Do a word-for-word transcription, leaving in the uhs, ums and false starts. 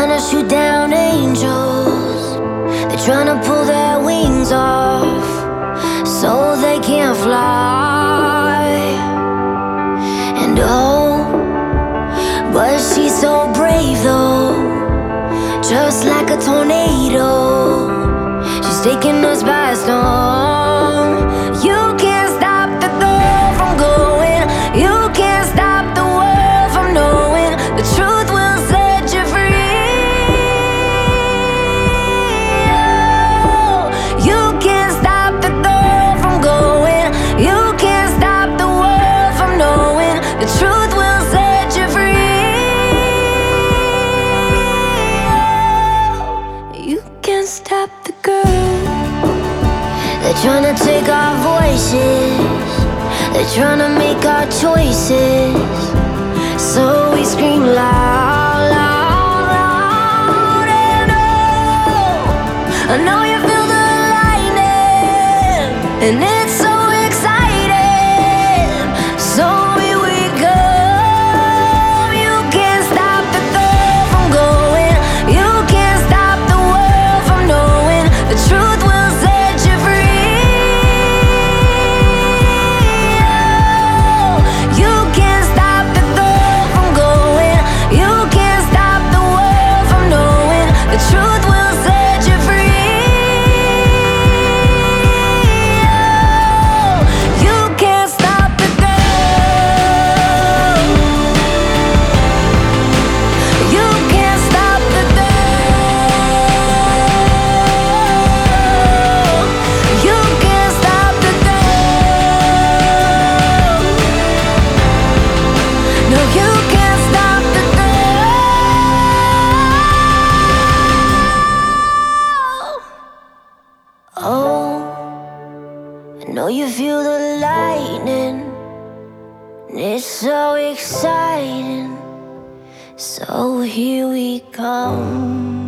tryna shoot down angels. They're tryna pull their wings off so they can't fly. And oh, but she's so brave though, just like a tornado. She's taking us by storm. You can't stop the girl from going. You can't stop the world from knowing. The truth will set you free. Oh, you can't stop the girl from going. You can't stop the world from knowing. The truth will set you free. Oh, you can't stop the girl. They're tryna take our voices. They're tryna make our choices. So we scream loud, loud, loud. And oh, I know you feel the lightning, and it's so exciting. So here we go. You can't stop the girl from going. You can't stop the world from knowing. The truth will set you free. Oh, you can't stop the girl from going. You can't stop the world from knowing. The truth will set you free. Oh, you can't stop the girl. You can't stop the girl. You can't stop the girl. No, you can't stop the girl. Oh, I know you feel the lightning, and it's so exciting. So here we come.